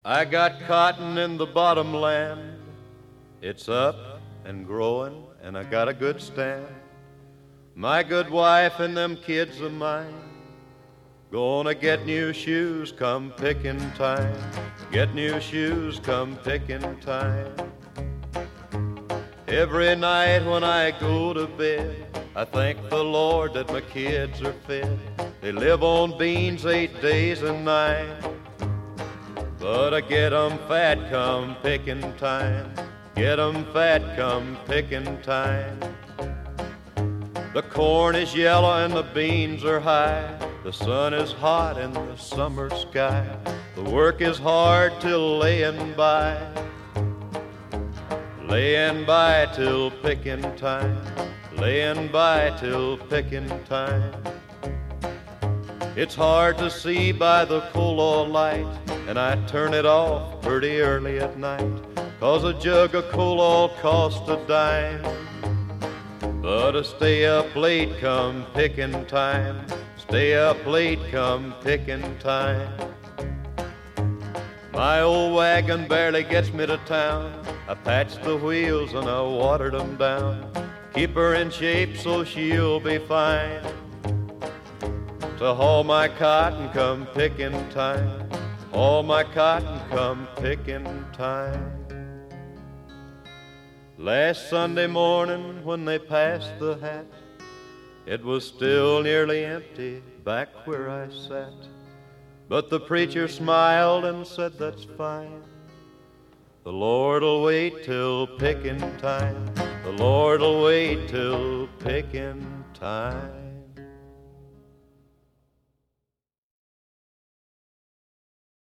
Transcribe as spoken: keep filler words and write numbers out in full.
I got cotton in the bottomland. It's up and growing, and I got a good stand. My good wife and them kids of mine gonna get new shoes come picking time. Get new shoes come picking time. Every night when I go to bed, I thank the Lord that my kids are fed. They live on beans eight days a night, but I get 'em fat come picking time. Get 'em fat come picking time. The corn is yellow and the beans are high. The sun is hot in the summer sky. The work is hard till laying by. Laying by till picking time. Laying by till picking time. It's hard to see by the coal oil light, and I turn it off pretty early at night, 'cause a jug of coal oil costs a dime. But I stay up late come picking time. Stay up late come picking time. My old wagon barely gets me to town. I patched the wheels and I watered 'em down. Keep her in shape so she'll be fine. To haul my cotton come picking time. Haul my cotton come picking time. Last Sunday morning when they passed the hat, it was still nearly empty back where I sat. But the preacher smiled and said, "That's fine. The Lord'll wait till picking time. The Lord'll wait till picking time."